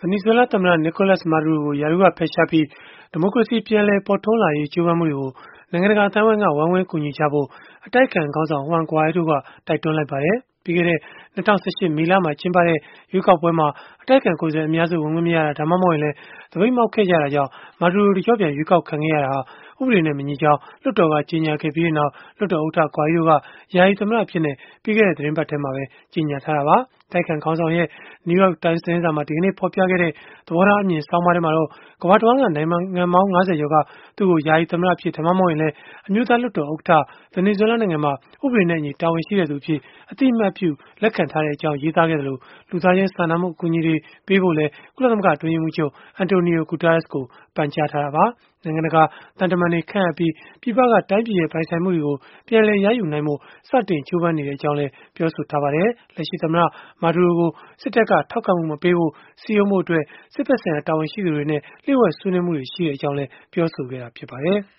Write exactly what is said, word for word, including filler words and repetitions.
ဗင်နီဇွဲလားသမ္မတ Nicolas Maduro ကို ရာထူးကဖယ်ရှားပြီး ဒီမိုကရေစီ ပြန်လည်ပေါ်ထွန်းလာရေး ကြိုးပမ်းမှုတွေကို နိုင်ငံတကာ အသိုင်းအဝန်းက ဝိုင်းဝန်းကူညီကြဖို့ အတိုက်အခံခေါင်းဆောင် Juan Guaido က တိုက်တွန်းလိုက်ပါတယ်။ ပြီးခဲ့တဲ့ ၂၀၁၈ မေလမှာ ကျင်းပတဲ့ ရွေးကောက်ပွဲမှာ အတိုက်အခံ ကိုယ်စားလှယ်အများစု ဝင်ခွင့်မရတာ၊ ဒါမှမဟုတ် သပိတ်မှောက်ခဲ့ကြတာကြောင့် Maduro တကျော့ပြန် ရွေးကောက်ခံခဲ့ရတာဟာ ဥပဒေနဲ့ မညီကြောင်း လွှတ်တော်က ကြေညာခဲ့ပြီးနောက် လွှတ်တော်ဥက္ကဋ္ဌ Guaido က ယာယီသမ္မတအဖြစ် ပြီးခဲ့တဲ့ သီတင်းပတ်ထဲမှာပဲ ကြေညာထားတာပါ။ အတိုက်အခံခေါင်းဆောင်ရဲ့ New York Times သတင်းစာမှာ ဒီကနေ့ ဖော်ပြခဲ့တဲ့ သဘောထားအမြင် ဆောင်းပါးမှာတော့ ကမ္ဘာတဝန်းက နိုင်ငံပေါင်း ၅၀ ကျော်က သူ့ကို ယာယီသမ္မတအဖြစ် ဒါမှမဟုတ် အမျိုးသားလွှတ်တော်ဥက္ကဋ္ဌ၊ ဗင်နီဇွဲလားနိုင်ငံမှာ ဥပဒေနဲ့အညီ တာဝန်ရှိသူအဖြစ် အသိအမှတ်ပြု လက်ခံထားကြောင်း ရေးသားခဲ့သလို၊ လူသားချင်းစာနာမှု အကူအညီတွေ ပေးဖို့လည်း ကုလသမဂ္ဂ အတွင်းရေးမှူးချုပ် Antonio Guterres ကို ပန်ကြားထားတာပါ။ နိုင်ငံတကာ သံတမန်တွေ ခန့်အပ်ပြီး ပြည်ပက တိုင်းပြည်ရဲ့ ပိုင်ဆိုင်မှုတွေကို ပြန်လည်ရယူနိုင်ဖို့ စတင်ကြိုးပမ်းနေကြောင်းလည်း ပြောဆိုထားပါတယ်။ လက်ရှိသမ္မတ Maduro ကို စစ်တပ်က ထောက်ခံမှုမပေးဖို့ စည်းရုံးဖို့အတွက် စစ်ဘက်ဆိုင်ရာ တာဝန်ရှိသူတွေနဲ့ လျို့ဝှက်ဆွေးနွေးမှုတွေ ရှိခဲ့ကြောင်းလည်း ပြောဆိုခဲ့တာ ဖြစ်ပါတယ်။